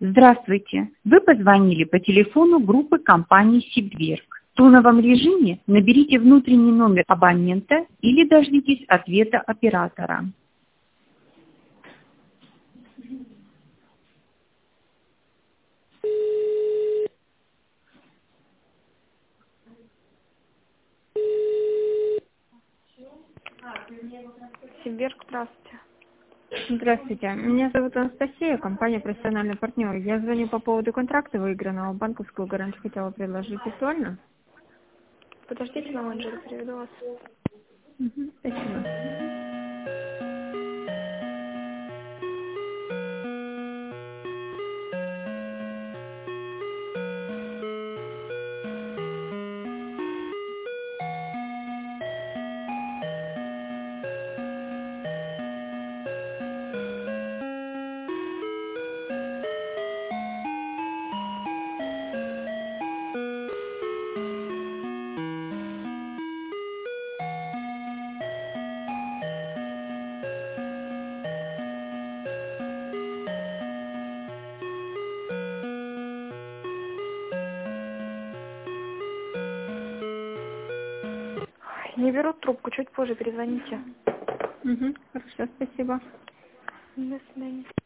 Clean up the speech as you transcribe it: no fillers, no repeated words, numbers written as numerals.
Здравствуйте. Вы позвонили по телефону группы компании «Сибверк». В тоновом режиме наберите внутренний номер абонента или дождитесь ответа оператора. Сибверк, здравствуйте. Здравствуйте. Меня зовут Анастасия, компания «Профессиональный партнер». Я звоню по поводу контракта выигранного. Банковскую гарантию хотела предложить. Актуально? Подождите, на менеджера переведу вас. Спасибо. Не берут трубку, чуть позже перезвоните. Хорошо, спасибо. До свидания.